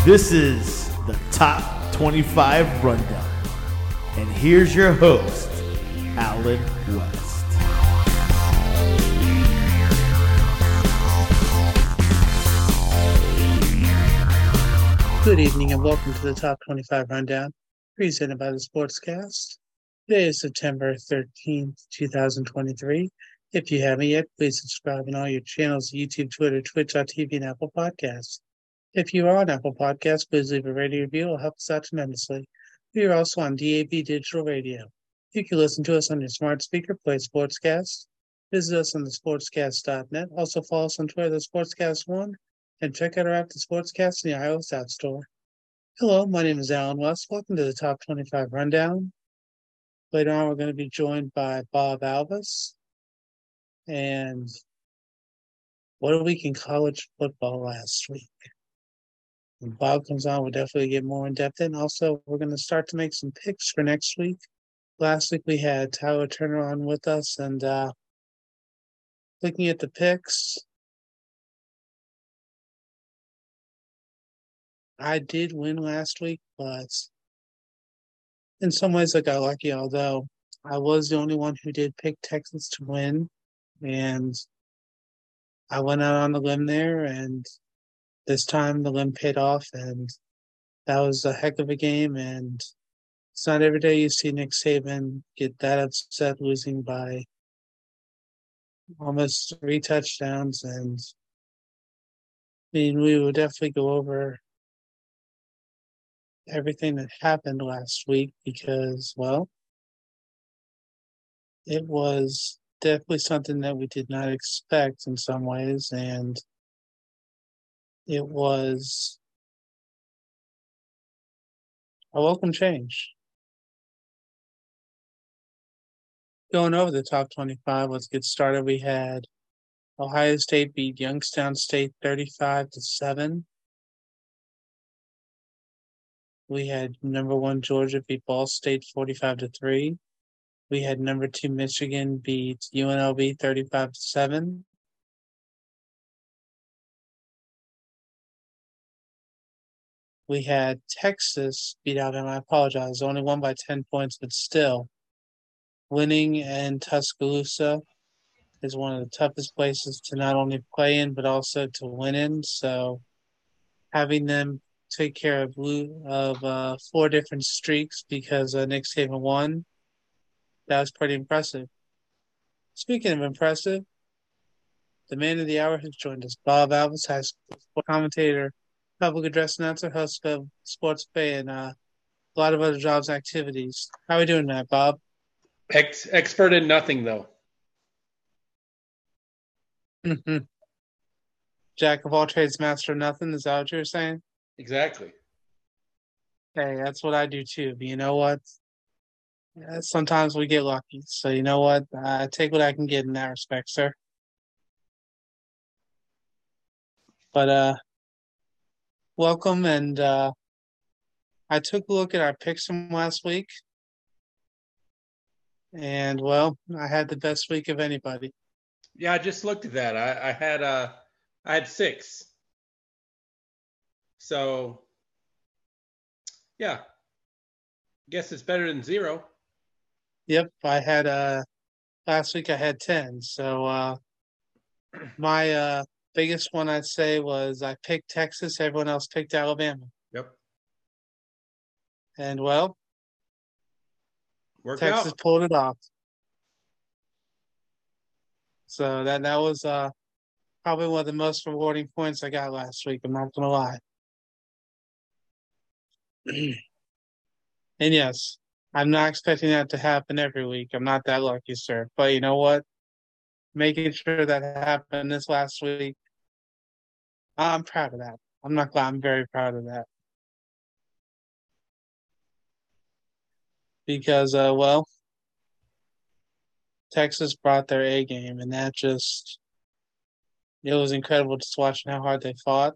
This is the Top 25 Rundown. And here's your host, Alan West. Good evening and welcome to the Top 25 Rundown, presented by the Sportscast. Today is September 13th, 2023. If you haven't yet, please subscribe on all your channels, YouTube, Twitter, Twitch.tv, and Apple Podcasts. If you are on Apple Podcasts, please leave a rating review. It will help us out tremendously. We are also on DAB Digital Radio. You can listen to us on your smart speaker, play Sportscast. Visit us on the sportscast.net. Also follow us on Twitter, the Sportscast1, and check out our app, the Sportscast, in the iOS App Store. Hello, my name is Alan West. Welcome to the Top 25 Rundown. Later on, we're going to be joined by Bob Alvis. And what a week in college football last week. When Bob comes on, we'll definitely get more in depth. And also, we're going to start to make some picks for next week. Last week, we had Tyler Turner on with us. And looking at the picks, I did win last week, but in some ways I got lucky, although I was the only one who did pick Texas to win. And I went out on the limb there, and this time the limb paid off, and that was a heck of a game. And it's not every day you see Nick Saban get that upset, losing by almost 3 touchdowns. And I mean, we will definitely go over everything that happened last week because, well, it was definitely something that we did not expect in some ways, and it was a welcome change. Going over the top 25, let's get started. We had Ohio State beat Youngstown State 35-7. We had number 1 Georgia beat Ball State 45-3. We had number 2 Michigan beat UNLV 35-7. We had Texas beat Alabama. I apologize, only won by 10 points, but still, winning in Tuscaloosa is one of the toughest places to not only play in, but also to win in. So having them take care of 4 different streaks because Nick Saban won, that was pretty impressive. Speaking of impressive, the man of the hour has joined us. Bob Alvis, high school commentator, public address announcer, host of Sports Bay, and a lot of other jobs and activities. How are we doing, Matt, Bob? Expert in nothing, though. Jack of all trades, master of nothing. Is that what you're saying? Exactly. Hey, that's what I do too. But you know what? Sometimes we get lucky. So you know what? I take what I can get in that respect, sir. But welcome, and I took a look at our picks from last week, and well, I had the best week of anybody. Yeah, I just looked at that. I had 6. So yeah, guess it's better than 0. Yep, I had last week I had 10. So my biggest one I'd say was I picked Texas. Everyone else picked Alabama. Yep. And well, Worked Texas out. pulled it off. So that was probably one of the most rewarding points I got last week. I'm not gonna lie. And yes, I'm not expecting that to happen every week. I'm not that lucky, sir. But you know what? Making sure that happened this last week, I'm proud of that. I'm not glad. I'm very proud of that. Because, well, Texas brought their A game, and that just, it was incredible just watching how hard they fought.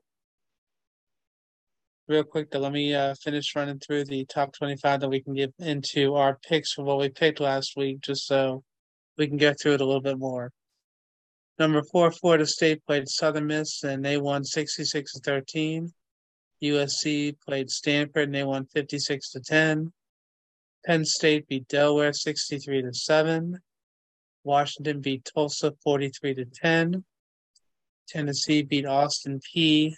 Real quick, though, let me finish running through the top 25 that we can get into our picks for what we picked last week, just so we can get through it a little bit more. Number 4, Florida State played Southern Miss, and they won 66-13. USC played Stanford and they won 56-10. Penn State beat Delaware 63-7. Washington beat Tulsa 43-10. Tennessee beat Austin Peay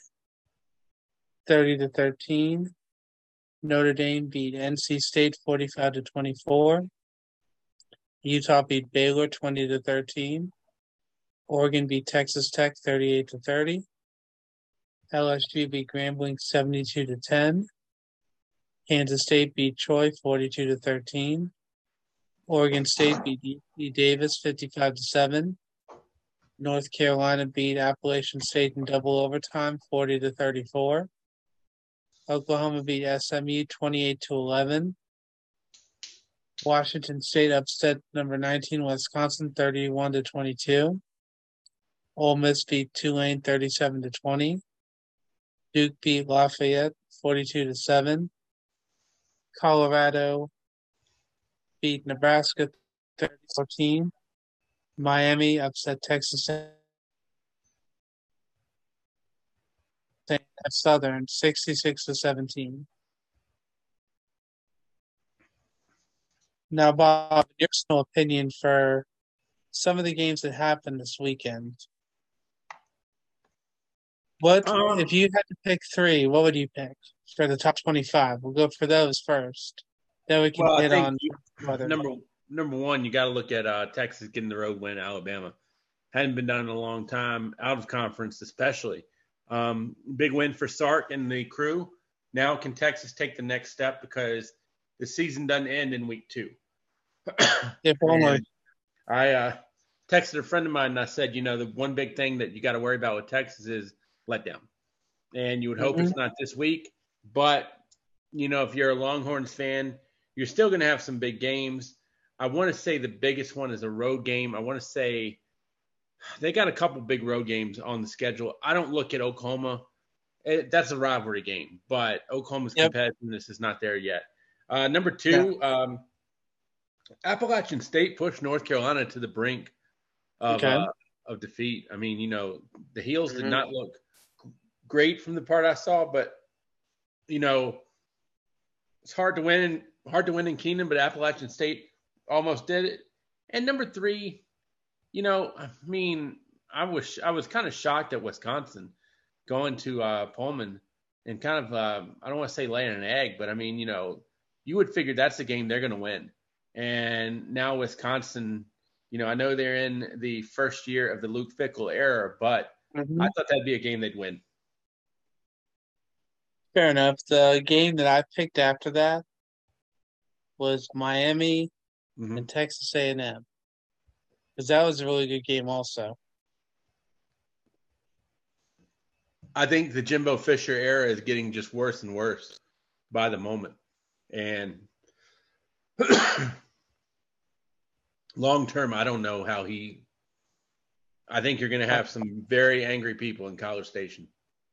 30-13. Notre Dame beat NC State 45-24. Utah beat Baylor 20-13. Oregon beat Texas Tech 38-30. LSU beat Grambling 72-10. Kansas State beat Troy 42-13. Oregon State beat UC Davis 55-7. North Carolina beat Appalachian State in double overtime 40-34. Oklahoma beat SMU 28-11. Washington State upset number 19 Wisconsin 31-22. Ole Miss beat Tulane 37-20. Duke beat Lafayette 42-7. Colorado beat Nebraska 30-14. Miami upset Texas Southern 66-17. Now, Bob, your personal opinion for some of the games that happened this weekend. What if you had to pick three? What would you pick for the top 25? We'll go for those first. Then we can hit on other. Number one, you got to look at Texas getting the road win at Alabama. Hadn't been done in a long time, out of conference especially. Big win for Sark and the crew. Now can Texas take the next step because the season doesn't end in week 2. If only. I texted a friend of mine and I said, the one big thing that you got to worry about with Texas is letdown. And you would hope it's not this week. But, if you're a Longhorns fan, you're still going to have some big games. I want to say the biggest one is a road game. I want to say they got a couple big road games on the schedule. I don't look at Oklahoma. That's a rivalry game, but Oklahoma's competitiveness is not there yet. Number 2, Appalachian State pushed North Carolina to the brink of defeat. I mean, the Heels did not look great from the part I saw, but, it's hard to win in Keenan, but Appalachian State almost did it. And number 3, I was kind of shocked at Wisconsin going to Pullman and kind of I don't want to say laying an egg, but you would figure that's the game they're going to win. And now Wisconsin, I know they're in the first year of the Luke Fickell era, but I thought that'd be a game they'd win. Fair enough. The game that I picked after that was Miami and Texas A&M. Because that was a really good game also. I think the Jimbo Fisher era is getting just worse and worse by the moment. And long term, I don't know how I think you're going to have some very angry people in College Station.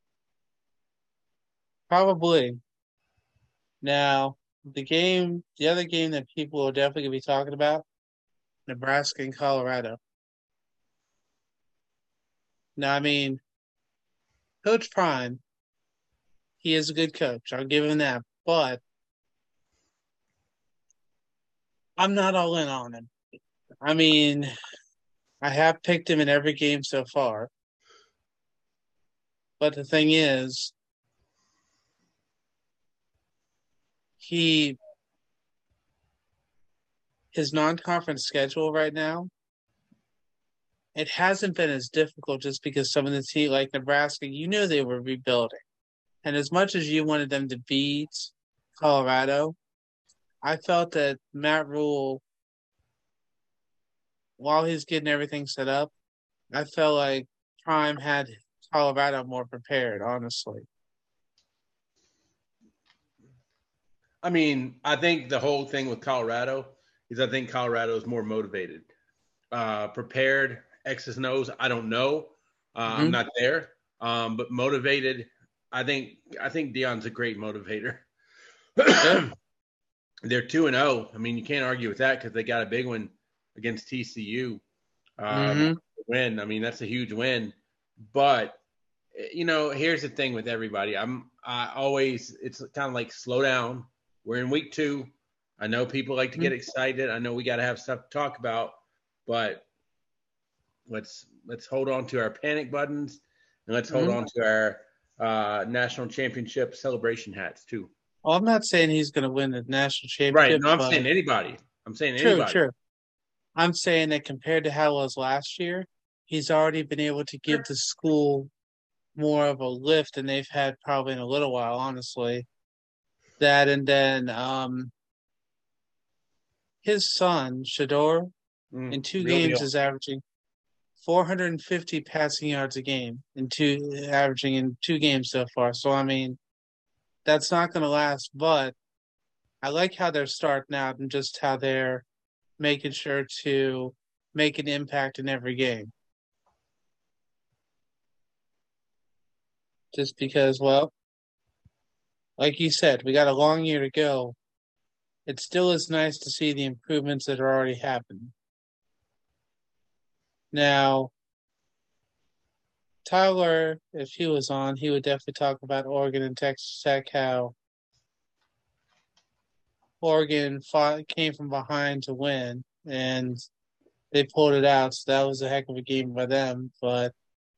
Probably. Now, the other game that people are definitely going to be talking about, Nebraska and Colorado. Now, Coach Prime, he is a good coach. I'll give him that. But I'm not all in on him. I have picked him in every game so far. But the thing is, his non-conference schedule right now, it hasn't been as difficult just because some of the teams like Nebraska, they were rebuilding. And as much as you wanted them to beat Colorado, I felt that Matt Rule, while he's getting everything set up, I felt like Prime had Colorado more prepared, honestly. I think the whole thing with Colorado is I think Colorado is more motivated. Prepared, X's and O's, I don't know. I'm not there. But motivated, I think Deion's a great motivator. They're 2-0. You can't argue with that because they got a big one against TCU. Win. That's a huge win. But here's the thing with everybody. It's kind of like slow down. We're in week 2. I know people like to get excited. I know we got to have stuff to talk about, but let's hold on to our panic buttons and let's hold on to our national championship celebration hats too. Well, I'm not saying he's going to win the national championship. Right. No, I'm saying anybody. True. I'm saying that compared to how it was last year, he's already been able to give the school more of a lift than they've had probably in a little while, honestly. That and then his son, Shedeur, in 2 games is averaging 450 passing yards a game averaging in 2 games so far. So, I mean, that's not going to last, but I like how they're starting out and just how they're making sure to make an impact in every game. Just because, well, like you said, we got a long year to go. It still is nice to see the improvements that are already happening. Now, Tyler, if he was on, he would definitely talk about Oregon and Texas Tech, how Oregon came from behind to win, and they pulled it out, so that was a heck of a game by them. But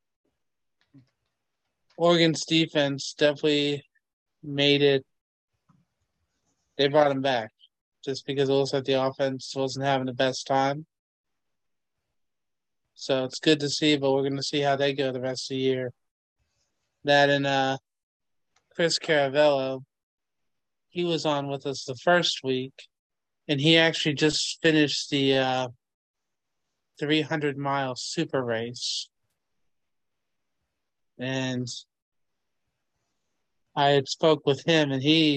Oregon's defense definitely made it. They brought him back just because it looks like the offense wasn't having the best time. So it's good to see, but we're going to see how they go the rest of the year. That and Chris Caravello, he was on with us the first week, and he actually just finished the 300-mile super race. And I had spoke with him, and he's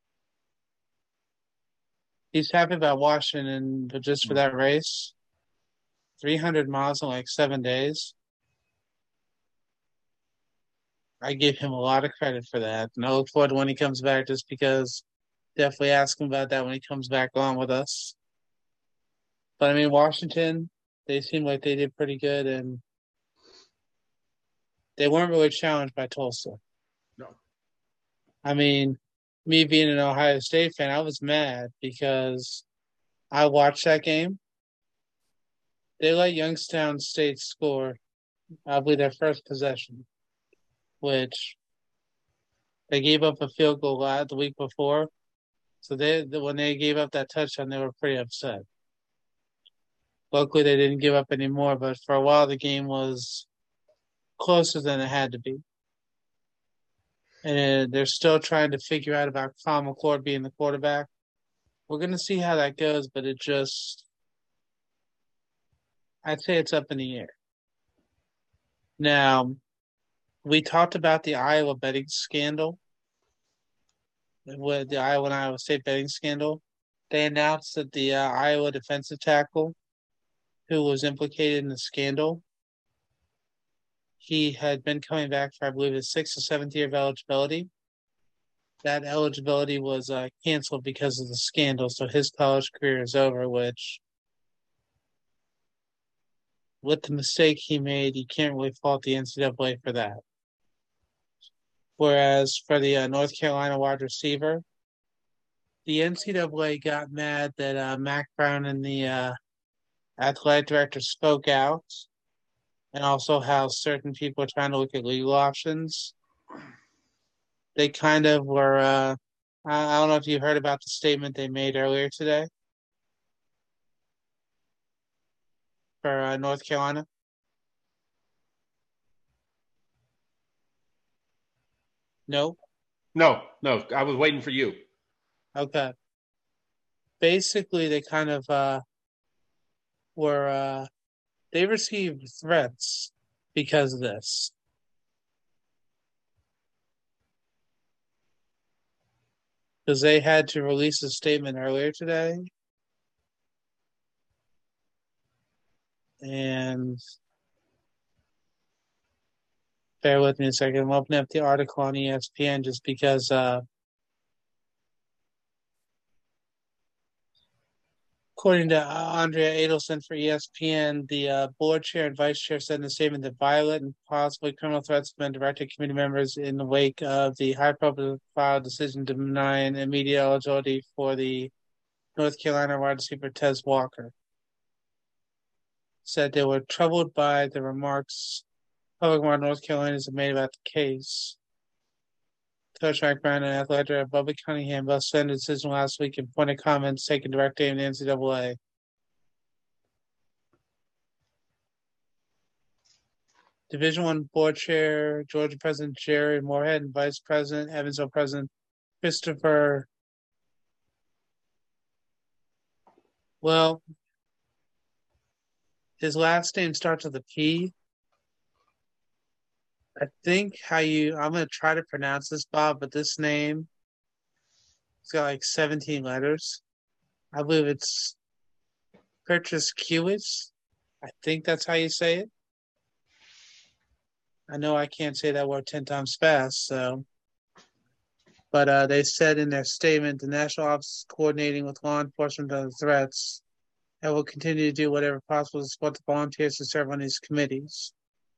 happy about Washington, but just for that race, 300 miles in like 7 days. I give him a lot of credit for that. And I look forward to when he comes back, just because definitely ask him about that when he comes back on with us. But I mean, Washington, they seem like they did pretty good, and they weren't really challenged by Tulsa. No. I mean, me being an Ohio State fan, I was mad because I watched that game. They let Youngstown State score, I believe, their first possession, which they gave up a field goal the week before. So when they gave up that touchdown, they were pretty upset. Luckily, they didn't give up any more, but for a while, the game was closer than it had to be. And they're still trying to figure out about Kyle McCord being the quarterback. We're going to see how that goes, but I'd say it's up in the air. Now, we talked about the Iowa betting scandal, with the Iowa and Iowa State betting scandal. They announced that the Iowa defensive tackle who was implicated in the scandal, he had been coming back for, I believe, his 6th or 7th year of eligibility. That eligibility was canceled because of the scandal, so his college career is over, which, with the mistake he made, you can't really fault the NCAA for that. Whereas for the North Carolina wide receiver, the NCAA got mad that Mack Brown and the athletic director spoke out, and also how certain people are trying to look at legal options. They kind of were, I don't know if you heard about the statement they made earlier today for North Carolina. No? No. I was waiting for you. Okay. Basically, they kind of they received threats because of this. Because they had to release a statement earlier today. And bear with me a second. I'm opening up the article on ESPN just because According to Andrea Adelson for ESPN, the board chair and vice chair said in a statement that violent and possibly criminal threats have been directed to committee members in the wake of the high-profile decision denying immediate eligibility for the North Carolina wide receiver Tez Walker. Said they were troubled by the remarks public North Carolinians have made about the case. Coach Mike Brown and athletic director Bubba Cunningham both sent a decision last week and pointed comments taken direct aim at the NCAA. Division I board chair, Georgia President Jerry Moorhead, and Vice President, Evansville President Christopher. Well, his last name starts with a P. I think I'm going to try to pronounce this, Bob, but this name, it's got like 17 letters. I believe it's Purchase Kiewicz. I think that's how you say it. I know I can't say that word 10 times fast, so. But they said in their statement, the National Office is coordinating with law enforcement on the threats and will continue to do whatever possible to support the volunteers to serve on these committees.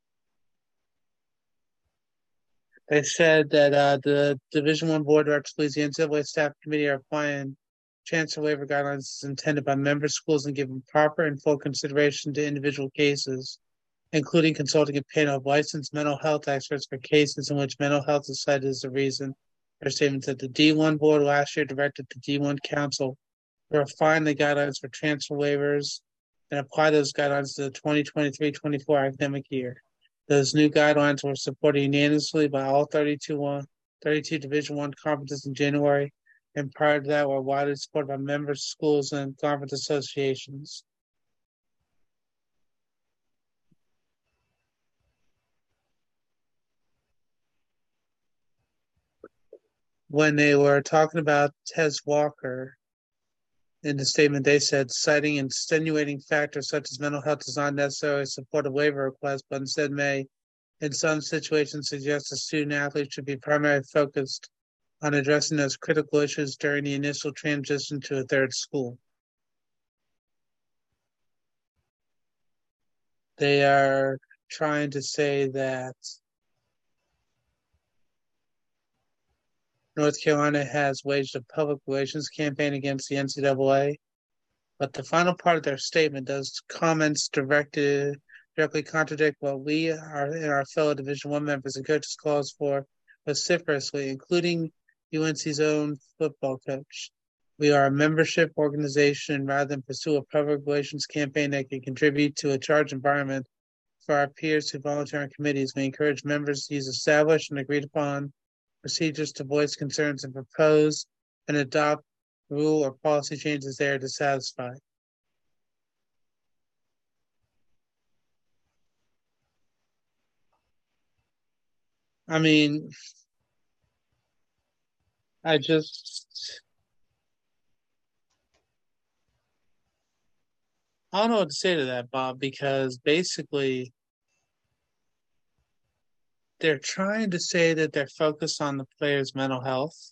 They said that the Division I Board of Directors believes the NCAA Staff Committee are applying chancellor waiver guidelines intended by member schools and giving proper and full consideration to individual cases, including consulting a panel of licensed mental health experts for cases in which mental health is cited as the reason. Their statement that the D1 Board last year directed the D1 Council to refine the guidelines for transfer waivers and apply those guidelines to the 2023-24 academic year. Those new guidelines were supported unanimously by all 32 Division I conferences in January, and prior to that were widely supported by member schools and conference associations. When they were talking about Tez Walker, in the statement they said, citing extenuating factors such as mental health does not necessarily support a waiver request, but instead may, in some situations, suggest a student athlete should be primarily focused on addressing those critical issues during the initial transition to a third school. They are trying to say that North Carolina has waged a public relations campaign against the NCAA, but the final part of their statement does comments directly contradict what we and our fellow Division I members and coaches calls for vociferously, including UNC's own football coach. We are a membership organization rather than pursue a public relations campaign that can contribute to a charged environment for our peers who volunteer on committees. We encourage members to use established and agreed upon procedures to voice concerns and propose and adopt rule or policy changes they are dissatisfied. I mean, I don't know what to say to that, Bob, because basically they're trying to say that they're focused on the player's mental health,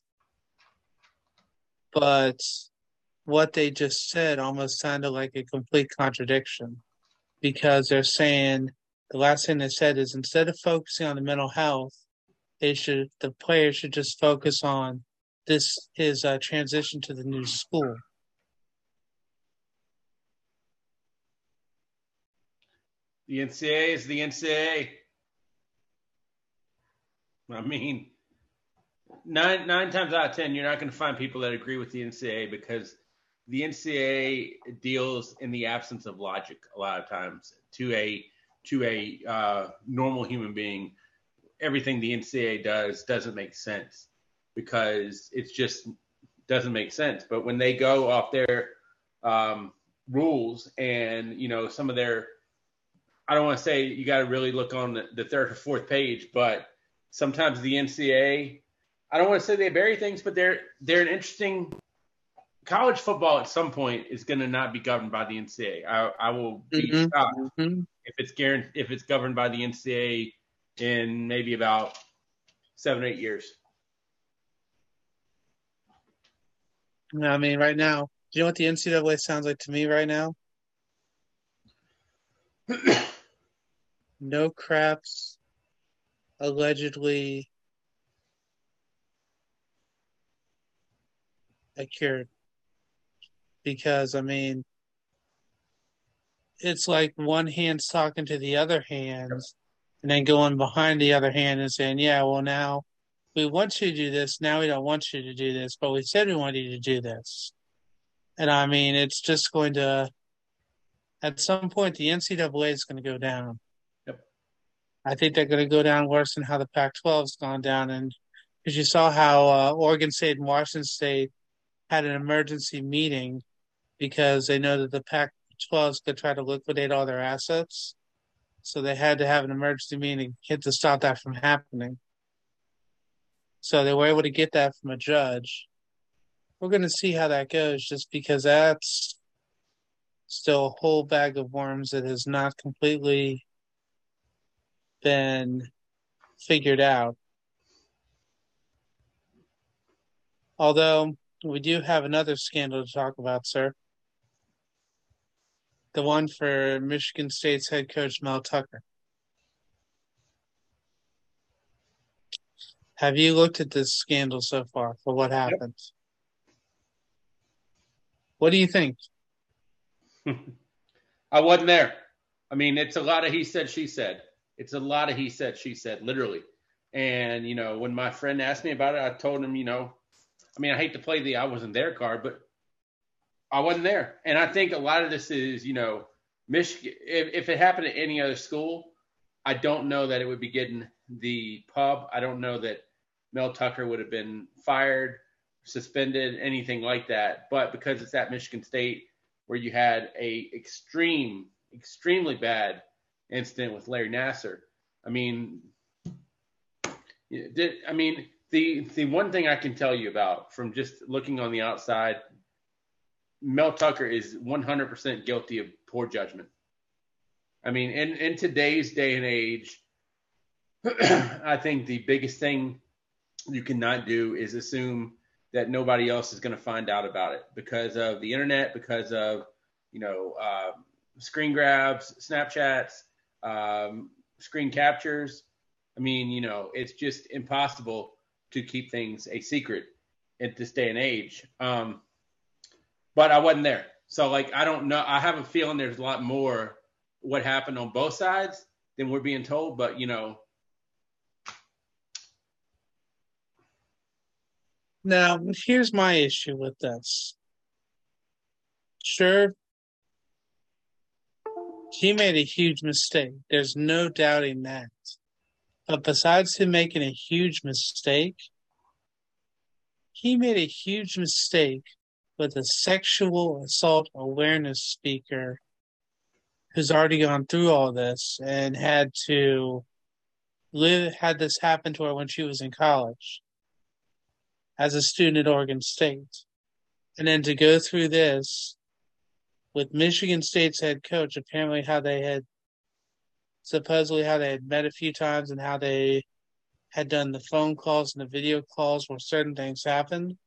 but what they just said almost sounded like a complete contradiction, because they're saying the last thing they said is instead of focusing on the mental health, the player should just focus on his transition to the new school. The NCAA is the NCAA. I mean, nine times out of 10, you're not going to find people that agree with the NCAA because the NCAA deals in the absence of logic a lot of times to a normal human being. Everything the NCAA does doesn't make sense because it just doesn't make sense. But when they go off their rules and, some of their, I don't want to say you got to really look on the third or fourth page, but sometimes the NCAA, I don't want to say they bury things, but they're an interesting college football at some point is going to not be governed by the NCAA. I will be shocked if it's governed by the NCAA in maybe about 7 or 8 years. I mean, right now, Do you know what the NCAA sounds like to me right now? No craps, allegedly cured. Because, I mean, it's like one hand's talking to the other hands and then going behind the other hand and saying, yeah, well, now we want you to do this. Now we don't want you to do this, but we said we wanted you to do this. And I mean, it's just going to, at some point, the NCAA is going to go down. Yep. I think they're going to go down worse than how the Pac-12 has gone down. And because you saw how Oregon State and Washington State had an emergency meeting because they know that the Pac-12 is going to try to liquidate all their assets. So they had to have an emergency meeting to stop that from happening. So they were able to get that from a judge. We're going to see how that goes just because that's still a whole bag of worms that has not completely been figured out. Although we do have another scandal to talk about, sir. The one for Michigan State's head coach, Mel Tucker. Have you looked at this scandal so far for what happened? Yep. What do you think? I wasn't there. I mean, it's a lot of he said, she said. It's a lot of he said, she said, literally. And, when my friend asked me about it, I told him, I mean, I hate to play the I wasn't there card, but I wasn't there. And I think a lot of this is, Michigan, if it happened at any other school, I don't know that it would be getting the pub. I don't know that Mel Tucker would have been fired, suspended, anything like that. But because it's at Michigan State, where you had a extremely bad incident with Larry Nassar. I mean, the one thing I can tell you about from just looking on the outside, Mel Tucker is 100% guilty of poor judgment. I mean, in today's day and age, I think the biggest thing you cannot do is assume that nobody else is going to find out about it because of the internet, because of, screen grabs, Snapchats, screen captures. I mean, it's just impossible to keep things a secret at this day and age. But I wasn't there. So, I don't know. I have a feeling there's a lot more what happened on both sides than we're being told. But, Now, here's my issue with this. Sure, he made a huge mistake. There's no doubting that. But besides him making a huge mistake, he made a huge mistake with a sexual assault awareness speaker who's already gone through all this and had this happen to her when she was in college as a student at Oregon State. And then to go through this with Michigan State's head coach, apparently how they had met a few times and how they had done the phone calls and the video calls where certain things happened.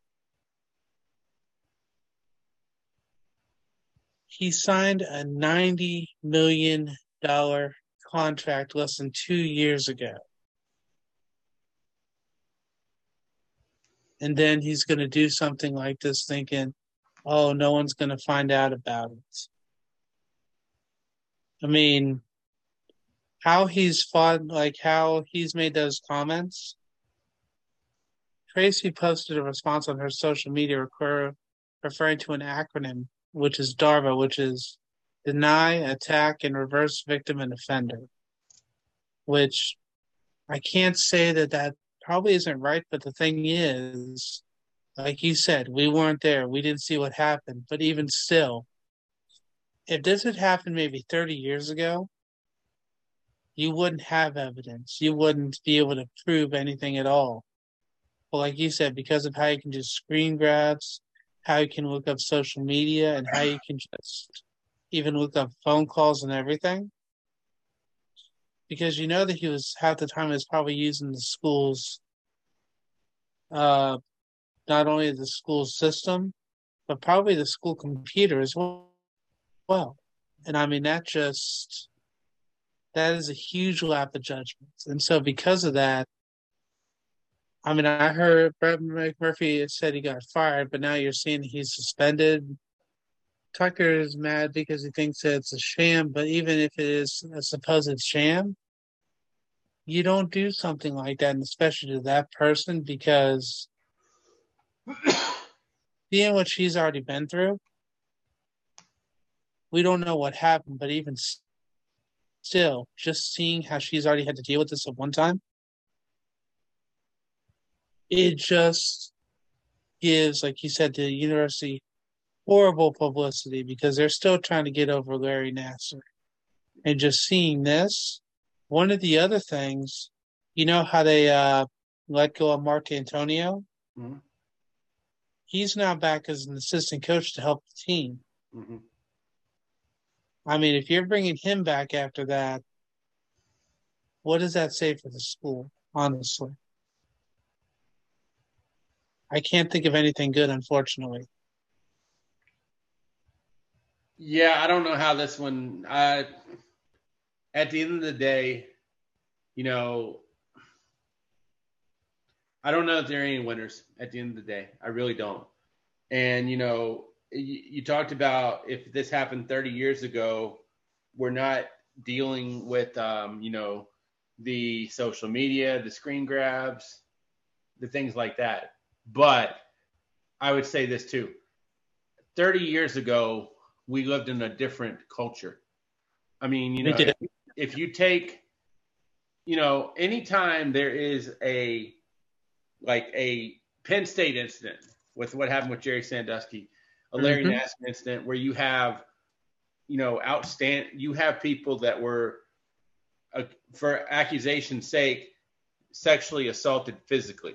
He signed a $90 million contract less than 2 years ago. And then he's going to do something like this thinking, oh, no one's going to find out about it. I mean, how he's made those comments. Tracy posted a response on her social media referring to an acronym, which is DARVA, which is Deny, Attack, and Reverse Victim and Offender, which I can't say that probably isn't right, but the thing is, like you said, we weren't there. We didn't see what happened. But even still, if this had happened maybe 30 years ago, you wouldn't have evidence. You wouldn't be able to prove anything at all. But like you said, because of how you can do screen grabs, how you can look up social media, and how you can just even look up phone calls and everything. Because that he was, half the time, he was probably using the school's, not only the school system, but probably the school computer as well. And I mean, that is a huge lap of judgment. And so because of that, I mean, I heard Brett McMurphy said he got fired, but now you're seeing he's suspended. Tucker is mad because he thinks that it's a sham, but even if it is a supposed sham, you don't do something like that, and especially to that person, because seeing what she's already been through, we don't know what happened, but even still, just seeing how she's already had to deal with this at one time, it just gives, like you said, the university horrible publicity because they're still trying to get over Larry Nassar. And just seeing this, one of the other things, you know how they let go of Mark Antonio? Mm-hmm. He's now back as an assistant coach to help the team. Mm-hmm. I mean, if you're bringing him back after that, what does that say for the school, honestly? I can't think of anything good, unfortunately. Yeah, I don't know how this one. At the end of the day, you know, I don't know if there are any winners at the end of the day. I really don't. And, you know, you talked about if this happened 30 years ago, we're not dealing with, you know, the social media, the screen grabs, the things like that. But I would say this too. 30 years ago, we lived in a different culture. I mean, you know, if you take, you know, anytime there is a Penn State incident with what happened with Jerry Sandusky, a Larry Nassar incident where you have, you know, you have people that were, for accusation's sake, sexually assaulted physically.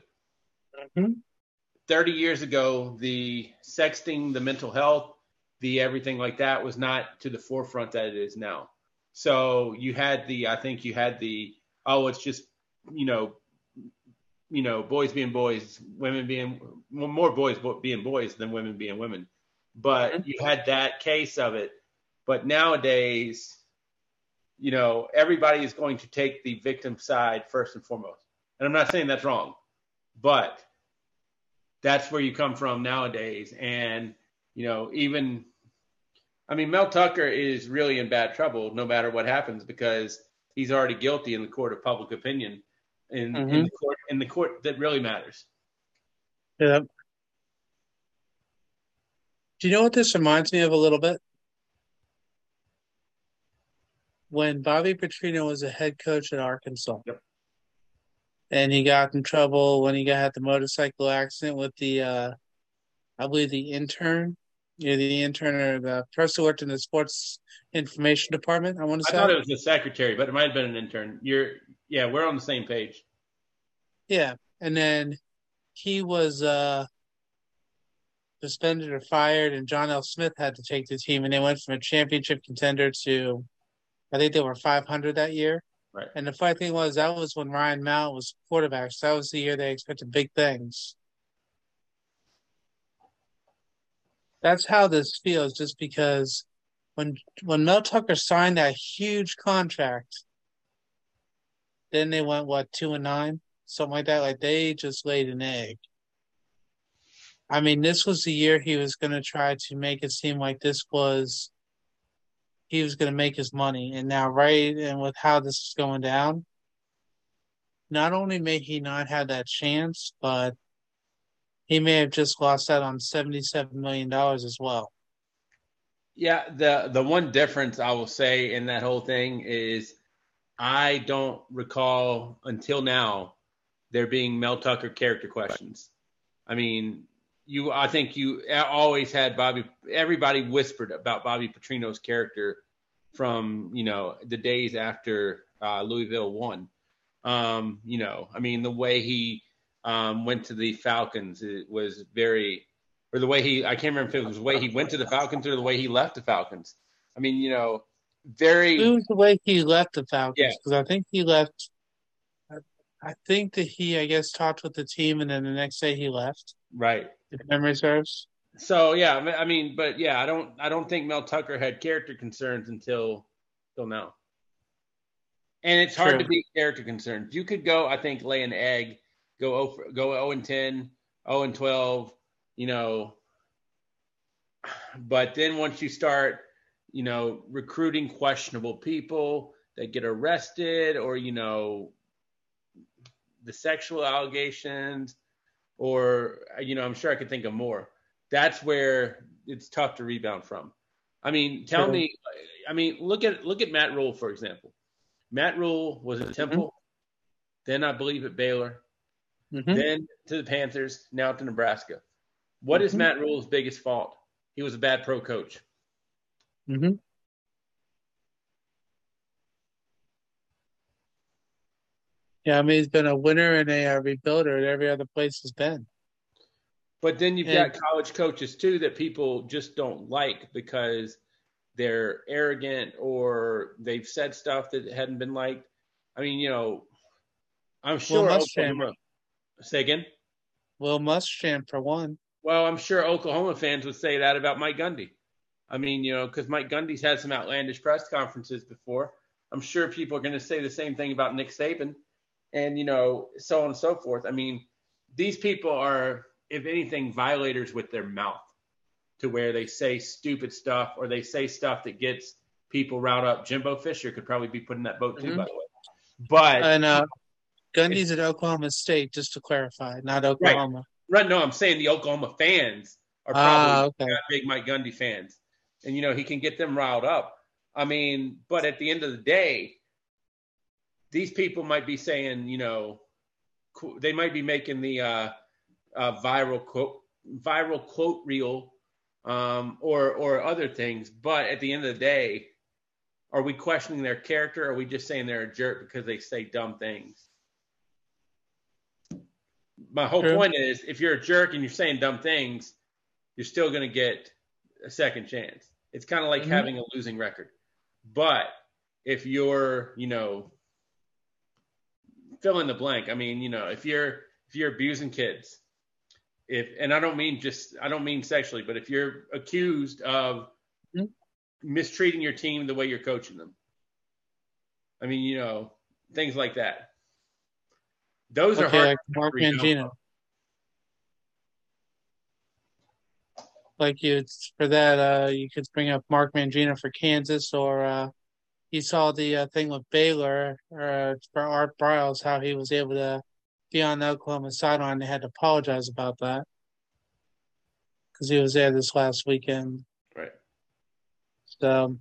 30 years ago, the sexting, the mental health, the everything like that was not to the forefront that it is now. So you had it's just, you know, boys being boys, women being, well, more boys being boys than women being women. But you had that case of it. But nowadays, you know, everybody is going to take the victim side first and foremost. And I'm not saying that's wrong, but that's where you come from nowadays. And, you know, Mel Tucker is really in bad trouble no matter what happens because he's already guilty in the court of public opinion in the court that really matters. Yeah. Do you know what this reminds me of a little bit? When Bobby Petrino was a head coach at Arkansas. Yep. And he got in trouble when he had the motorcycle accident with the, I believe the intern. Yeah, the intern or the person who worked in the sports information department, I want to say. I thought it was the secretary, but it might have been an intern. We're on the same page. Yeah. And then he was suspended or fired, and John L. Smith had to take the team, and they went from a championship contender to, I think they were 500 that year. Right. And the funny thing was, that was when Ryan Mallett was quarterback. So that was the year they expected big things. That's how this feels, just because when Mel Tucker signed that huge contract, then they went, 2-9? Something like that. Like, they just laid an egg. I mean, this was the year he was going to try to make it seem like he was going to make his money. And now, and with how this is going down, not only may he not have that chance, but he may have just lost out on $77 million as well. Yeah, the one difference I will say in that whole thing is I don't recall until now there being Mel Tucker character questions. I mean, I think you always had everybody whispered about Bobby Petrino's character from, you know, the days after Louisville won. You know, I mean, the way he went to the Falcons, it was or the way I can't remember if it was the way he went to the Falcons or the way he left the Falcons. I mean, you know, It was the way he left the Falcons, Yeah. because I think he left. I think that he, I guess, talked with the team, and then the next day he left. Right. If memory serves. So yeah, I mean, but yeah, I don't think Mel Tucker had character concerns until now. And it's hard to True. beat character concerns. You could go, I think, lay an egg, go 0-10, 0-12, you know, but then once you start, recruiting questionable people that get arrested, or the sexual allegations, or I'm sure I could think of more. That's where it's tough to rebound from. I mean, tell True. me. I mean, look at Matt Rule, for example. Matt Rule was at Mm-hmm. Temple, then I believe at Baylor, Mm-hmm. then to the Panthers, now to Nebraska. What is Mm-hmm. Matt Rule's biggest fault? He was a bad pro coach. Mm-hmm. Yeah, I mean, he's been a winner and a rebuilder at every other place he's been. But then you've And got college coaches too that people just don't like because they're arrogant or they've said stuff that hadn't been liked. I mean, I'm Will sure Muschamp, Oklahoma. Say again. Will Muschamp for one. Well, I'm sure Oklahoma fans would say that about Mike Gundy. I mean, because Mike Gundy's had some outlandish press conferences before. I'm sure people are going to say the same thing about Nick Saban, and so on and so forth. I mean, these people are, if anything, violators with their mouth, to where they say stupid stuff or they say stuff that gets people riled up. Jimbo Fisher could probably be put in that boat too, Mm-hmm. by the way. But And Gundy's at Oklahoma State, just to clarify, not right, Oklahoma. right. No, I'm saying the Oklahoma fans are probably Okay. not big Mike Gundy fans, and he can get them riled up. I mean, but at the end of the day, these people might be saying, they might be making the viral quote reel, or other things. But at the end of the day, are we questioning their character? Or are we just saying they're a jerk because they say dumb things? My whole True. point is, if you're a jerk and you're saying dumb things, you're still going to get a second chance. It's kind of like Mm-hmm. having a losing record. But if you're, fill in the blank. I mean, if you're abusing kids, and I don't mean sexually, but if you're accused of Mm-hmm. mistreating your team the way you're coaching them, I mean, things like that. Those are hard. Like Mark Mangino. Like for that, you could bring up Mark Mangino for Kansas, or you saw the thing with Baylor for Art Briles, how he was able to be on the Oklahoma sideline. They had to apologize about that because he was there this last weekend. Right. So,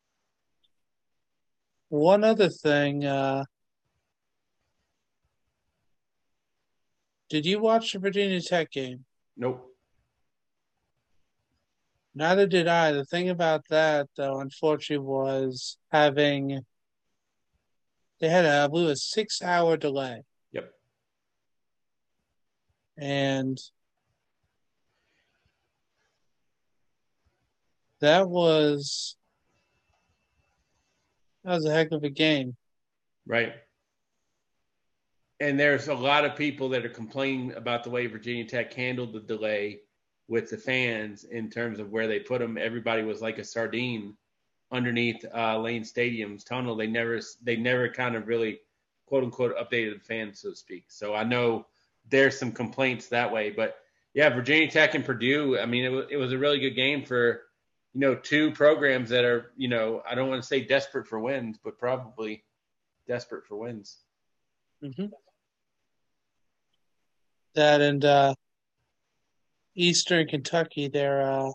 one other thing, did you watch the Virginia Tech game? Nope. Neither did I. The thing about that, though, unfortunately, was they had I believe, a 6-hour delay. Yep. And that was a heck of a game. Right. And there's a lot of people that are complaining about the way Virginia Tech handled the delay with the fans in terms of where they put them. Everybody was like a sardine underneath Lane Stadium's tunnel. They never kind of really, quote unquote, updated the fans, so to speak. So I know there's some complaints that way, but yeah, Virginia Tech and Purdue. I mean, it was a really good game for, two programs that are, I don't want to say desperate for wins, but probably desperate for wins. Mm-hmm. That and Eastern Kentucky, their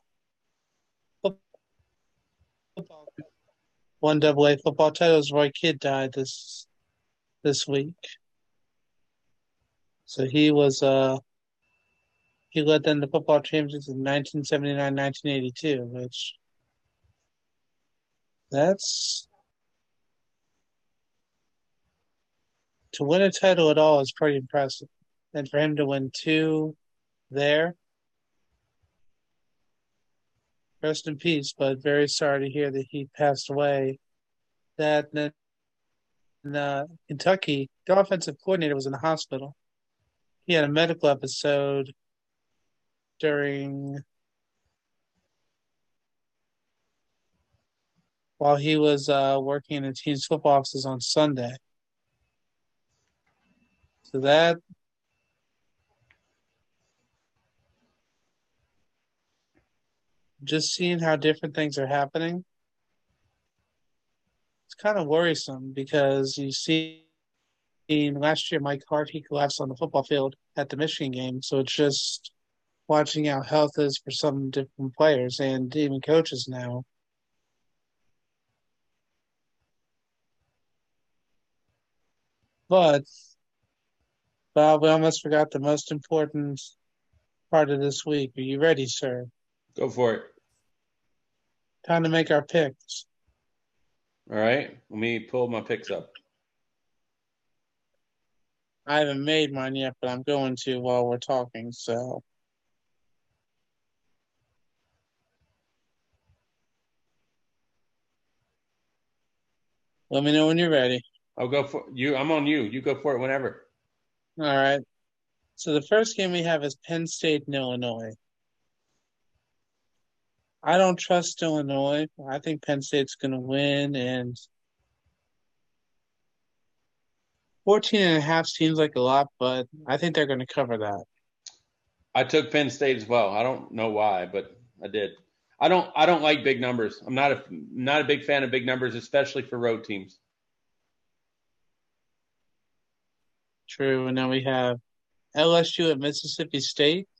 football, 1AA football titles. Roy Kidd died this week, so he led them to football championships in 1979, 1982, which that's to win a title at all is pretty impressive, and for him to win 2 there. Rest in peace, but very sorry to hear that he passed away. That in Kentucky, the offensive coordinator was in the hospital. He had a medical episode during while he was working in the team's football offices on Sunday. So that just seeing how different things are happening, it's kind of worrisome because you see last year Mike Hart, he collapsed on the football field at the Michigan game. So it's just watching how health is for some different players and even coaches now. But Bob, we almost forgot the most important part of this week. Are you ready, sir? Go for it. Time to make our picks. All right. Let me pull my picks up. I haven't made mine yet, but I'm going to while we're talking, so. Let me know when you're ready. I'll go for you. I'm on you. You go for it whenever. All right. So the first game we have is Penn State and Illinois. I don't trust Illinois. I think Penn State's going to win, and 14.5 seems like a lot, but I think they're going to cover that. I took Penn State as well. I don't know why, but I did. I don't like big numbers. I'm not a big fan of big numbers, especially for road teams. True. And now we have LSU at Mississippi State.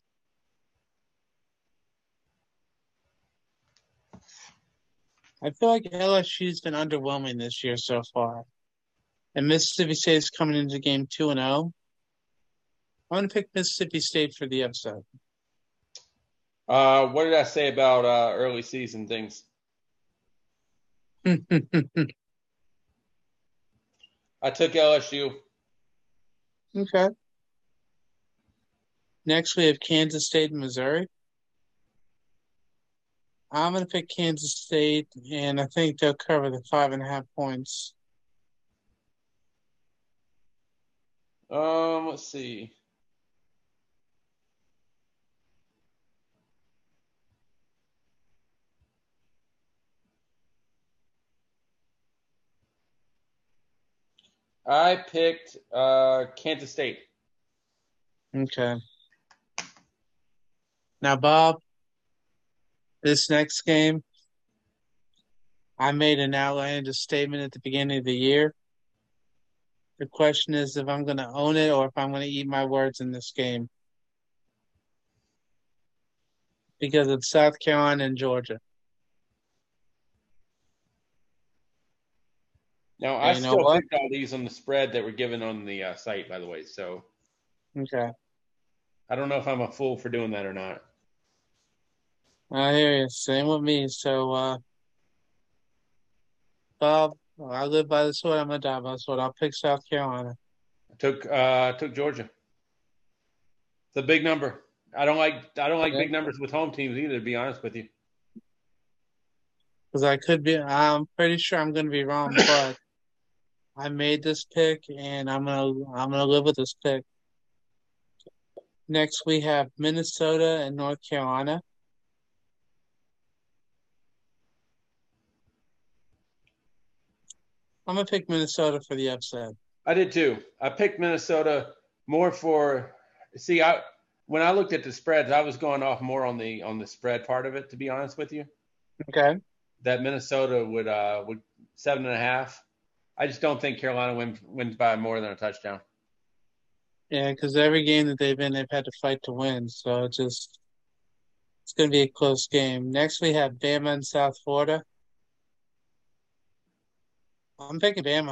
I feel like LSU's been underwhelming this year so far. And Mississippi State is coming into game 2-0. I'm going to pick Mississippi State for the upset. What did I say about early season things? I took LSU. Okay. Next, we have Kansas State and Missouri. I'm going to pick Kansas State, and I think they'll cover the 5.5 points. Let's see. I picked Kansas State. Okay. Now, Bob, this next game, I made an outlandish statement at the beginning of the year. The question is if I'm going to own it or if I'm going to eat my words in this game. Because it's South Carolina and Georgia. Now, I still picked all these on the spread that were given on the site, by the way. So, okay. I don't know if I'm a fool for doing that or not. I hear you. Same with me. So, Bob, I live by the sword. I'm going to die by the sword. I'll pick South Carolina. I took Georgia. It's a big number. I don't like big numbers with home teams either, to be honest with you. Because I'm pretty sure I'm going to be wrong, but I made this pick, and I'm gonna live with this pick. Next, we have Minnesota and North Carolina. I'm gonna pick Minnesota for the upset. I did too. I picked Minnesota more for. See, when I looked at the spreads, I was going off more on the spread part of it. To be honest with you. Okay. That Minnesota would 7.5. I just don't think Carolina wins by more than a touchdown. Yeah, because every game that they've been, they've had to fight to win. So it's going to be a close game. Next, we have Bama and South Florida. I'm picking Bama.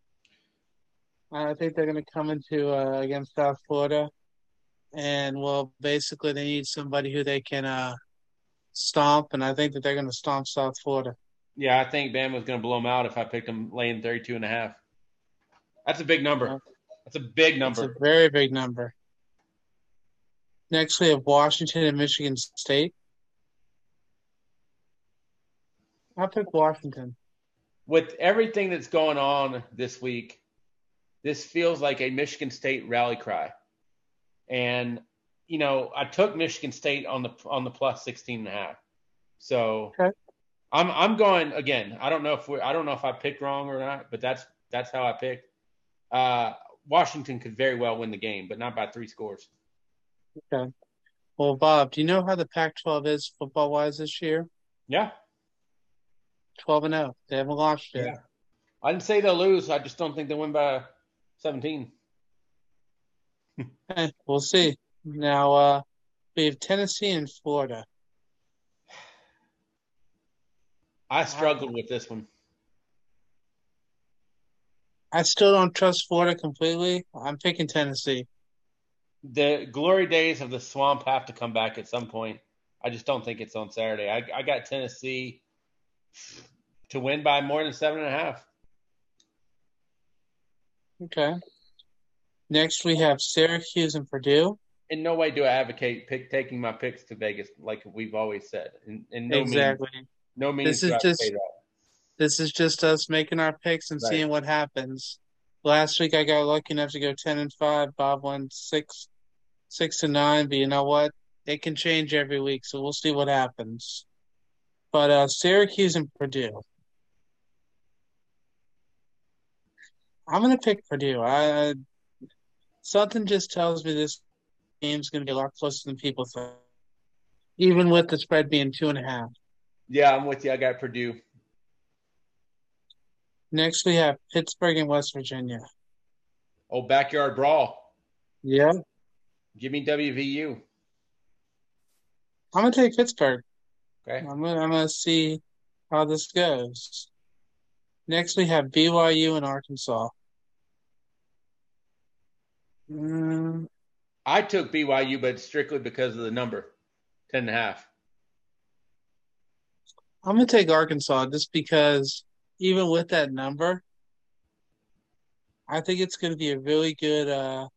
I think they're going to come into against South Florida. And, well, basically they need somebody who they can stomp, and I think that they're going to stomp South Florida. Yeah, I think Bama's going to blow them out if I picked them laying 32.5. That's a big number. That's a big number. It's a very big number. Next, we have Washington and Michigan State. I'll pick Washington. With everything that's going on this week, this feels like a Michigan State rally cry. And, I took Michigan State on the plus 16.5. So okay. I'm going again. I don't know if I picked wrong or not, but that's how I picked. Washington could very well win the game, but not by 3 scores. Okay. Well, Bob, do you know how the Pac-12 is football-wise this year? Yeah, 12-0. They haven't lost yet. yeah. I didn't say they'll lose. I just don't think they'll win by 17. We'll see. Now, we have Tennessee and Florida. I struggled with this one. I still don't trust Florida completely. I'm picking Tennessee. The glory days of the swamp have to come back at some point. I just don't think it's on Saturday. I got Tennessee to win by more than 7.5. Okay. Next, we have Syracuse and Purdue. In no way do I advocate taking my picks to Vegas, like we've always said. In no Exactly. means, no means do I advocate that. This is just us making our picks and Right. seeing what happens. Last week I got lucky enough to go 10-5. Bob won 6-9. But you know what? It can change every week, so we'll see what happens. But Syracuse and Purdue. I'm gonna pick Purdue. Something just tells me this game's gonna be a lot closer than people think, even with the spread being 2.5. Yeah, I'm with you. I got Purdue. Next, we have Pittsburgh and West Virginia. Oh, backyard brawl. Yeah. Give me WVU. I'm going to take Pittsburgh. Okay. I'm gonna see how this goes. Next, we have BYU and Arkansas. I took BYU, but strictly because of the number, 10.5. I'm going to take Arkansas just because even with that number, I think it's going to be a really good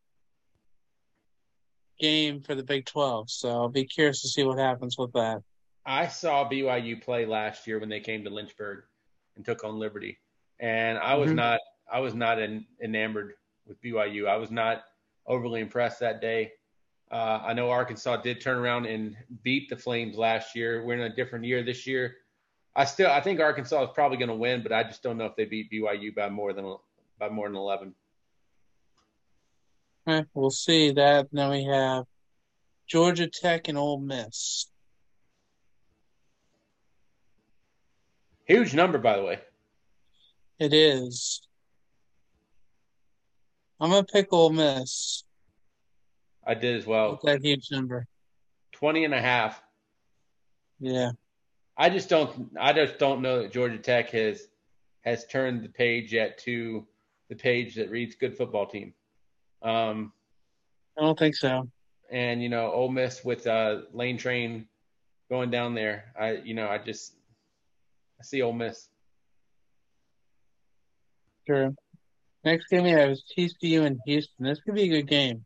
game for the Big 12. So I'll be curious to see what happens with that. I saw BYU play last year when they came to Lynchburg and took on Liberty, and I was not enamored with BYU. I was not overly impressed that day. I know Arkansas did turn around and beat the Flames last year. We're in a different year this year. I think Arkansas is probably going to win, but I just don't know if they beat BYU by more than 11. We'll see that. Then we have Georgia Tech and Ole Miss. Huge number, by the way. It is. I'm going to pick Ole Miss. I did as well. With that huge number. 20.5. Yeah. I just don't know that Georgia Tech has turned the page yet to the page that reads good football team. I don't think so. And Ole Miss with Lane Train going down there, I see Ole Miss. Sure. Next game we have is TCU and Houston. This could be a good game.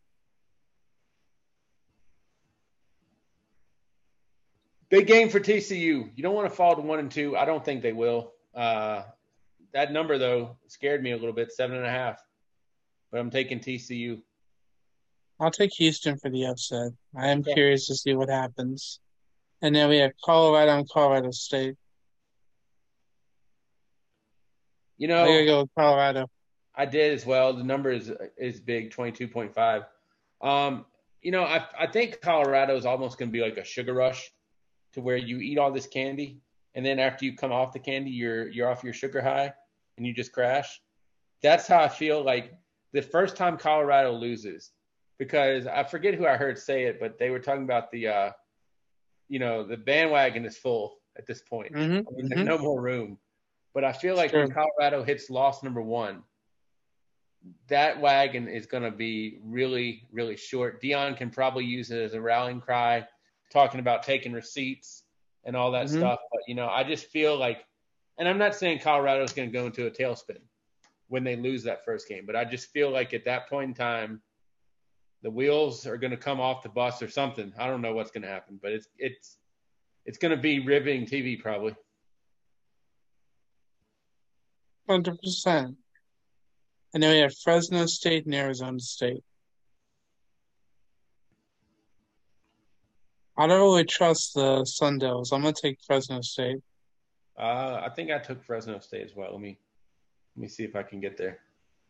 Big game for TCU. You don't want to fall to 1-2. I don't think they will. That number though scared me a little bit, 7.5. But I'm taking TCU. I'll take Houston for the upset. I am curious to see what happens. And then we have Colorado and Colorado State. I'm going to go with Colorado. I did as well. The number is big, 22.5. I think Colorado is almost going to be like a sugar rush to where you eat all this candy, and then after you come off the candy, you're off your sugar high, and you just crash. That's how I feel like the first time Colorado loses, because I forget who I heard say it, but they were talking about the bandwagon is full at this point. Mm-hmm. I mean, there's no more room. But I feel like when Colorado hits loss number 1, that wagon is going to be really, really short. Deion can probably use it as a rallying cry, talking about taking receipts and all that stuff. But, I just feel like – and I'm not saying Colorado is going to go into a tailspin when they lose that first game, but I just feel like at that point in time, the wheels are going to come off the bus or something. I don't know what's going to happen, but it's going to be riveting TV probably. 100%. And then we have Fresno State and Arizona State. I don't really trust the Sun Devils. I'm going to take Fresno State. I think I took Fresno State as well. Let me see if I can get there.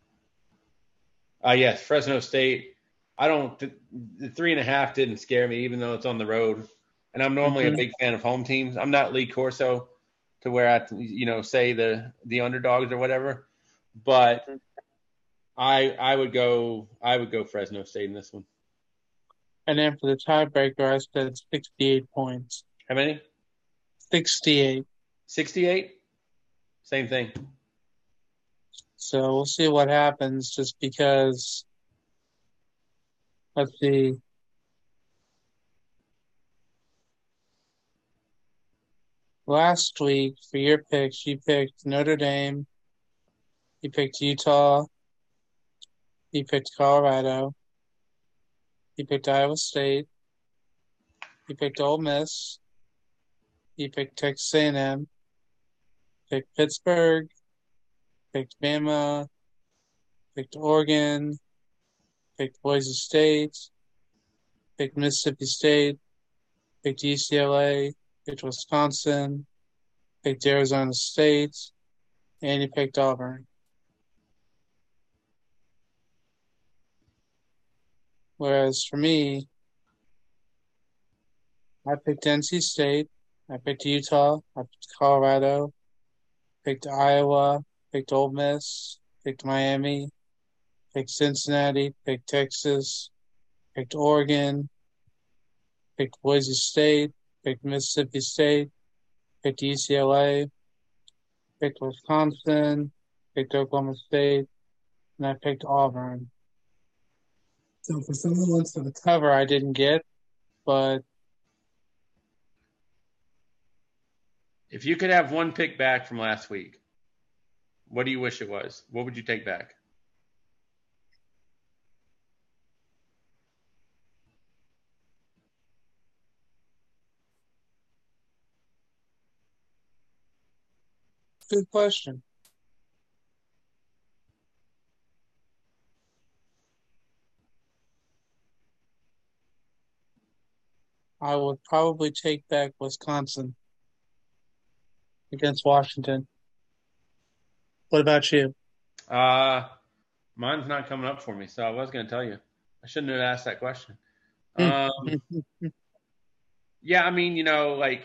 Yes, Fresno State. The 3.5 didn't scare me, even though it's on the road. And I'm normally a big fan of home teams. I'm not Lee Corso to where I say the underdogs or whatever. But I would go Fresno State in this one. And then for the tiebreaker, I said 68 points. How many? 68. 68? Same thing. So we'll see what happens just because, let's see. Last week, for your picks, you picked Notre Dame, you picked Utah, you picked Colorado, you picked Iowa State, you picked Ole Miss, you picked Texas A&M, picked Pittsburgh, picked Bama, picked Oregon, picked Boise State, picked Mississippi State, picked UCLA, picked Wisconsin, picked Arizona State, and you picked Auburn. Whereas for me, I picked NC State, I picked Utah, I picked Colorado, picked Iowa, picked Ole Miss, picked Miami, picked Cincinnati, picked Texas, picked Oregon, picked Boise State, picked Mississippi State, picked UCLA, picked Wisconsin, picked Oklahoma State, and I picked Auburn. So for some of the ones for the cover, I didn't get, but if you could have one pick back from last week, what do you wish it was? What would you take back? Good question. I would probably take back Wisconsin against Washington. What about you? Mine's not coming up for me, so I was going to tell you. I shouldn't have asked that question. Yeah, I mean, like.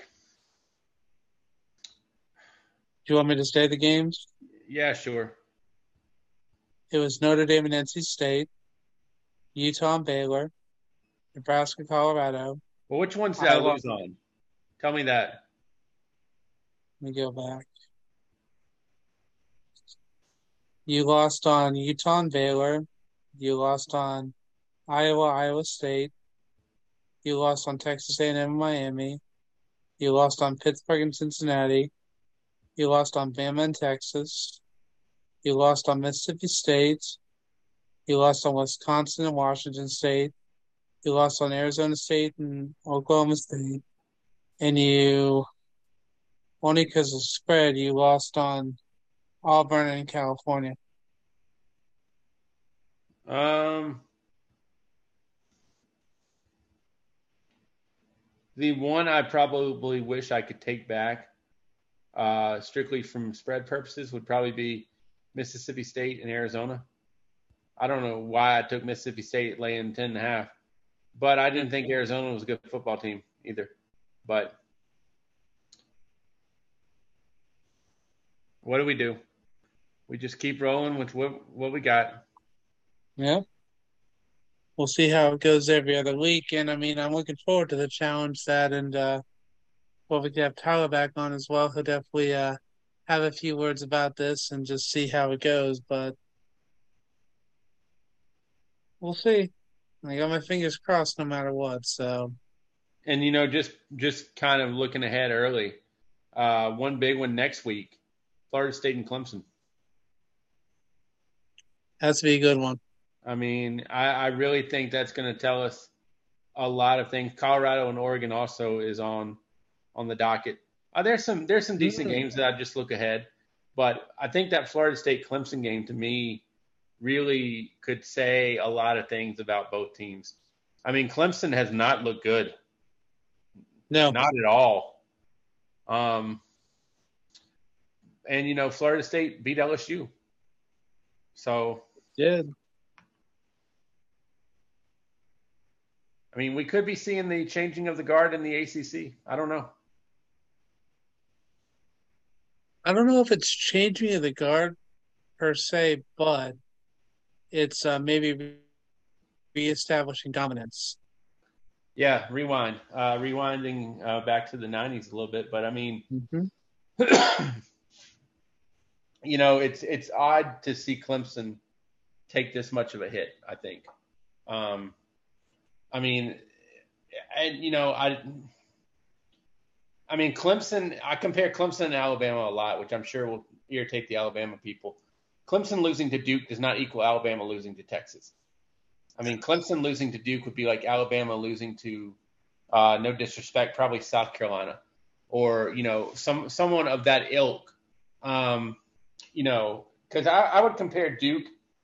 Do you want me to say the games? Yeah, sure. It was Notre Dame and NC State, Utah and Baylor, Nebraska, Colorado. Well, which ones did I lose on? Tell me that. Let me go back. You lost on Utah and Baylor. You lost on Iowa State. You lost on Texas A&M and Miami. You lost on Pittsburgh and Cincinnati. You lost on Bama and Texas. You lost on Mississippi State. You lost on Wisconsin and Washington State. You lost on Arizona State and Oklahoma State. And you, only because of spread, you lost on Auburn and California. The one I probably wish I could take back, strictly from spread purposes, would probably be Mississippi State and Arizona. I don't know why I took Mississippi State laying 10.5, but I didn't think Arizona was a good football team either. But what do? We just keep rolling with what we got. Yeah. We'll see how it goes every other week. And, I mean, I'm looking forward to the challenge that and we can have Tyler back on as well. He'll definitely have a few words about this and just see how it goes. But we'll see. I got my fingers crossed no matter what. So, and just kind of looking ahead early, one big one next week, Florida State and Clemson. Has to be a good one. I mean, I really think that's going to tell us a lot of things. Colorado and Oregon also is on the docket. There's some decent games that I just look ahead, but I think that Florida State Clemson game to me really could say a lot of things about both teams. I mean, Clemson has not looked good. No, not at all. And Florida State beat LSU. So Did. I mean, we could be seeing the changing of the guard in the ACC. I don't know. I don't know if it's changing of the guard per se, but it's maybe reestablishing dominance. Yeah, rewinding back to the 90s a little bit. But I mean, it's odd to see Clemson take this much of a hit, I think. I mean, Clemson, I compare Clemson and Alabama a lot, which I'm sure will irritate the Alabama people. Clemson losing to Duke does not equal Alabama losing to Texas. I mean, Clemson losing to Duke would be like Alabama losing to, no disrespect, probably South Carolina or, someone of that ilk. Because I would compare Duke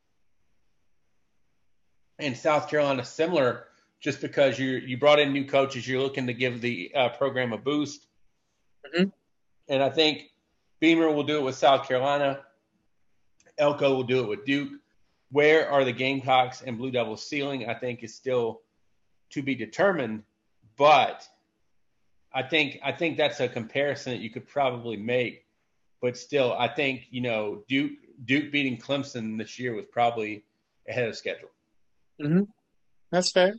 and South Carolina similar just because you brought in new coaches. You're looking to give the program a boost. Mm-hmm. And I think Beamer will do it with South Carolina. Elko will do it with Duke. Where are the Gamecocks and Blue Devils ceiling, I think, is still to be determined. But I think that's a comparison that you could probably make. But still, I think, Duke beating Clemson this year was probably ahead of schedule. Mm-hmm. That's fair.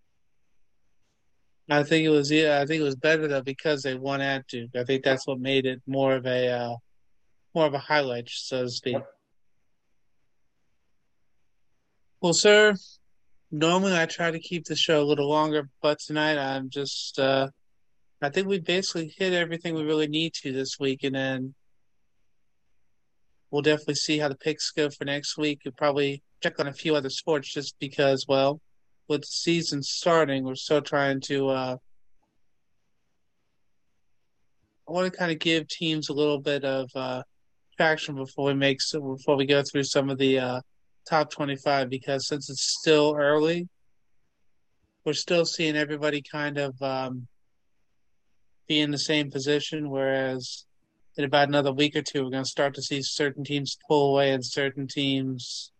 I think it was better though because they won at Duke. I think that's what made it more of a highlight, so to speak. Yep. Well, sir, normally I try to keep the show a little longer, but tonight I'm just I think we basically hit everything we really need to this week, and then we'll definitely see how the picks go for next week. We'll probably check on a few other sports just because, well, with the season starting, we're still trying to I want to kind of give teams a little bit of traction before we go through some of the top 25, because since it's still early, we're still seeing everybody kind of be in the same position, whereas in about another week or two, we're going to start to see certain teams pull away and certain teams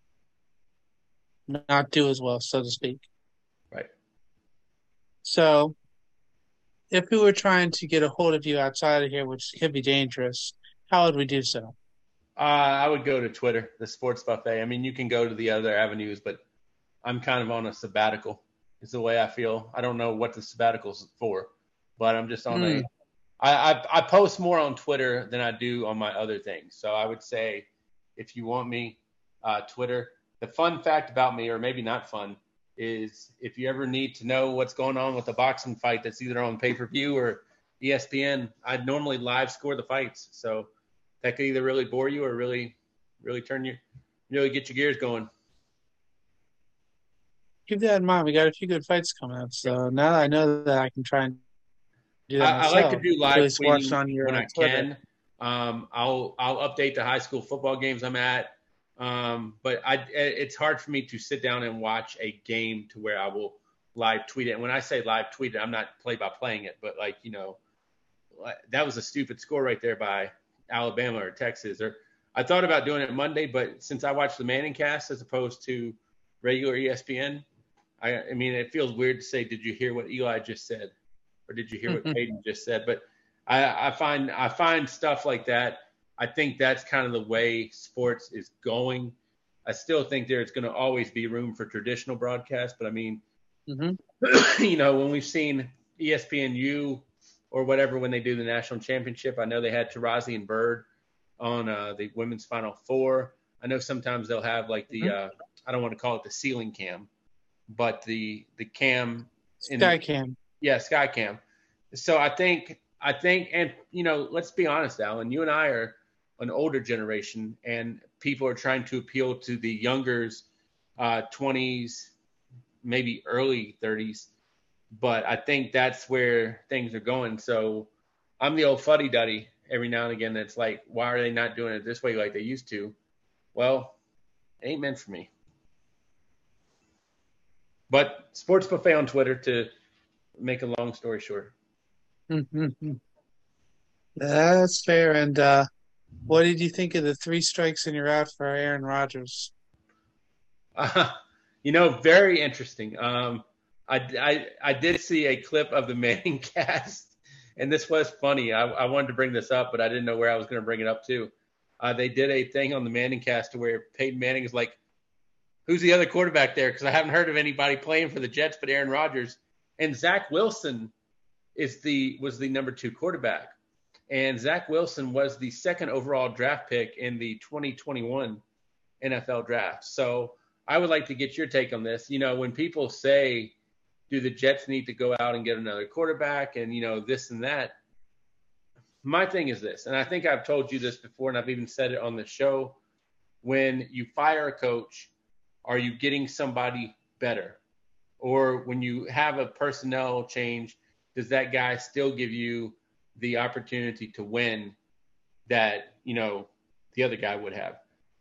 not do as well, so to speak. Right. So if we were trying to get a hold of you outside of here, which could be dangerous, how would we do so? I would go to Twitter, the Sports Buffet. I mean, you can go to the other avenues, but I'm kind of on a sabbatical is the way I feel. I don't know what the sabbatical's for, but I'm just on I post more on Twitter than I do on my other things. So I would say if you want me, Twitter. The fun fact about me, or maybe not fun, is if you ever need to know what's going on with a boxing fight that's either on pay-per-view or ESPN, I normally live score the fights. So that could either really bore you or really get your gears going. Keep that in mind. We got a few good fights coming up. So now that I know that, I can try and do that myself. I like to do live tweeting on your when I Twitter. can. I'll update the high school football games I'm at. But it's hard for me to sit down and watch a game to where I will live tweet it. And when I say live tweet it, I'm not play-by-playing it, but that was a stupid score right there by Alabama or Texas. Or I thought about doing it Monday, but since I watched the Manning cast as opposed to regular ESPN, I mean, it feels weird to say, did you hear what Eli just said? Or did you hear what Peyton just said? But I find stuff like that. I think that's kind of the way sports is going. I still think there's going to always be room for traditional broadcast, but I mean, when we've seen ESPNU or whatever, when they do the national championship, I know they had Tarazi and Bird on the women's Final Four. I know sometimes they'll have like the, I don't want to call it the ceiling cam, but the cam. Sky cam. Yeah, sky cam. So I think, and let's be honest, Alan, you and I are an older generation, and people are trying to appeal to the youngers, 20s, maybe early 30s. But I think that's where things are going. So I'm the old fuddy-duddy every now and again that's like, why are they not doing it this way like they used to? Well, it ain't meant for me. But Sports Buffet on Twitter, to make a long story short. That's fair. And What did you think of the 3 strikes and you're out for Aaron Rodgers? Uh, very interesting. I did see a clip of the Manning cast, and this was funny. I wanted to bring this up, but I didn't know where I was going to bring it up to. They did a thing on the Manning cast where Peyton Manning is like, "Who's the other quarterback there?" Because I haven't heard of anybody playing for the Jets but Aaron Rodgers, and Zach Wilson was the number 2 quarterback, and Zach Wilson was the 2nd overall draft pick in the 2021 NFL draft. So I would like to get your take on this. When people say, do the Jets need to go out and get another quarterback and, this and that, my thing is this, and I think I've told you this before and I've even said it on the show. When you fire a coach, are you getting somebody better? Or when you have a personnel change, does that guy still give you the opportunity to win that, the other guy would have?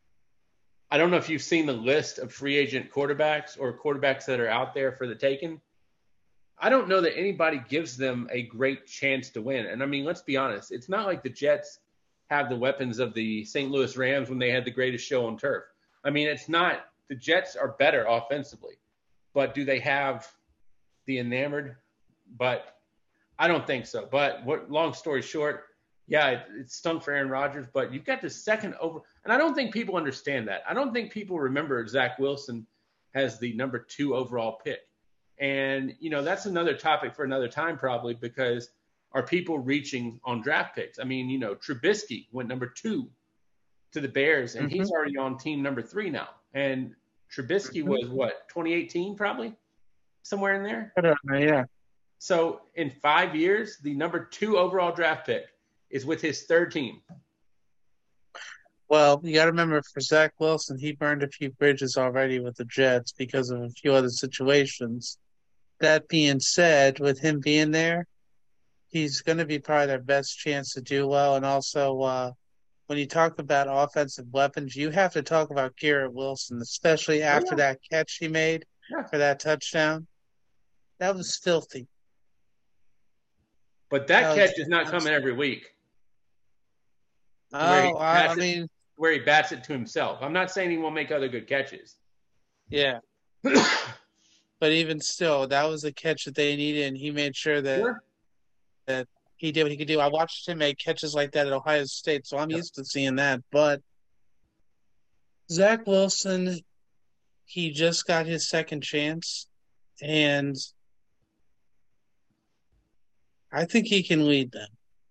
I don't know if you've seen the list of free agent quarterbacks or quarterbacks that are out there for the taking. I don't know that anybody gives them a great chance to win. And I mean, let's be honest. It's not like the Jets have the weapons of the St. Louis Rams when they had the greatest show on turf. I mean, it's not – the Jets are better offensively. But do they have the enamored? But I don't think so. But long story short, yeah, it stunk for Aaron Rodgers, but you've got the 2nd over. And I don't think people understand that. I don't think people remember Zach Wilson has the number 2 overall pick. And, that's another topic for another time probably, because are people reaching on draft picks? I mean, Trubisky went number 2 to the Bears, and he's already on team number 3 now. And Trubisky was 2018 probably? Somewhere in there? I don't know, yeah. So in 5 years, the number 2 overall draft pick is with his 3rd team. Well, you got to remember, for Zach Wilson, he burned a few bridges already with the Jets because of a few other situations. That being said, with him being there, he's going to be probably their best chance to do well. And also, when you talk about offensive weapons, you have to talk about Garrett Wilson, especially after that catch he made for that touchdown. That was filthy. But that catch is not coming every week. Where he bats it to himself. I'm not saying he won't make other good catches. Yeah. But even still, that was a catch that they needed, and he made sure that he did what he could do. I watched him make catches like that at Ohio State, so I'm used to seeing that. But Zach Wilson, he just got his 2nd chance, and I think he can lead them.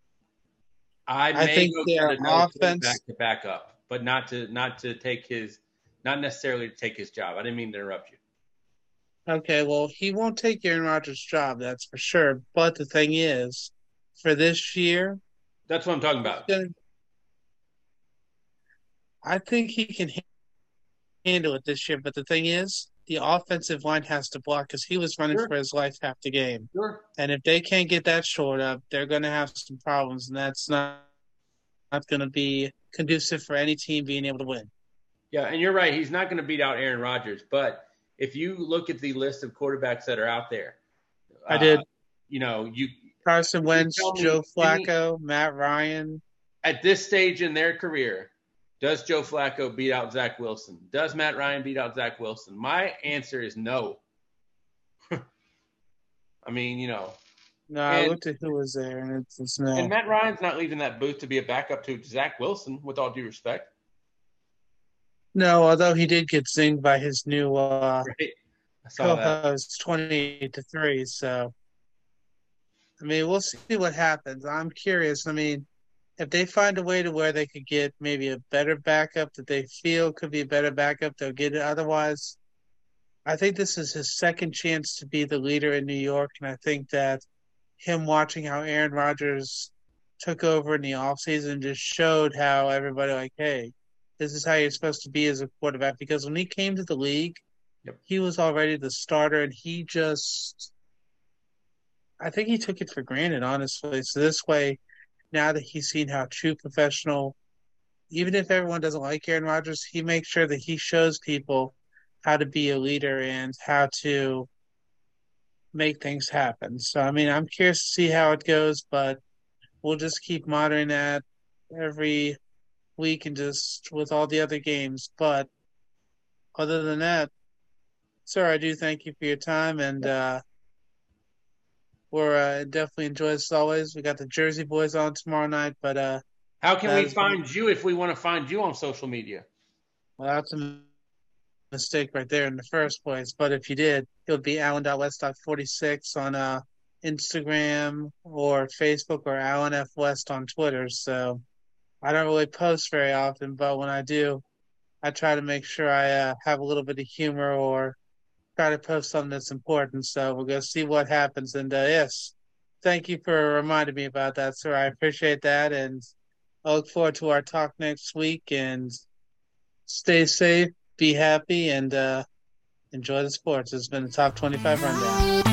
I think their offense back up, but not necessarily to take his job. I didn't mean to interrupt you. Okay, well, he won't take Aaron Rodgers' job, that's for sure. But the thing is, for this year, that's what I'm talking about. I think he can handle it this year. But the thing is, the offensive line has to block because he was running for his life half the game. Sure. And if they can't get that shored up, they're going to have some problems, and that's not going to be conducive for any team being able to win. Yeah, and you're right. He's not going to beat out Aaron Rodgers. But if you look at the list of quarterbacks that are out there, I did. Carson Wentz, Joe Flacco, Matt Ryan. At this stage in their career, does Joe Flacco beat out Zach Wilson? Does Matt Ryan beat out Zach Wilson? My answer is no. I mean, No, I looked at who was there, and it's no. And Matt Ryan's not leaving that booth to be a backup to Zach Wilson, with all due respect. No, although he did get zinged by his new co-host 28-3. So, I mean, we'll see what happens. I'm curious. I mean, if they find a way to where they could get maybe a better backup that they feel could be a better backup, they'll get it. Otherwise, I think this is his 2nd chance to be the leader in New York, and I think that him watching how Aaron Rodgers took over in the offseason just showed how everybody hey, this is how you're supposed to be as a quarterback. Because when he came to the league, he was already the starter, and I think he took it for granted, honestly. So this way, now that he's seen how true professional, even if everyone doesn't like Aaron Rodgers, he makes sure that he shows people how to be a leader and how to make things happen. So, I mean, I'm curious to see how it goes, but we'll just keep monitoring that every week and just with all the other games. But other than that, sir, I do thank you for your time, and we're definitely enjoy this as always. We got the Jersey Boys on tomorrow night, but How can that we has been, find you if we want to find you on social media? well, that's a mistake right there in the first place. But if you did, it would be Allen.West.46 on Instagram or Facebook, or Allen F. West on Twitter. So I don't really post very often, but when I do, I try to make sure I have a little bit of humor or try to post something that's important. So we're going to see what happens. And yes, thank you for reminding me about that, sir. I appreciate that. And I look forward to our talk next week. And stay safe, be happy, and enjoy the sports. It's been the Top 25 Rundown.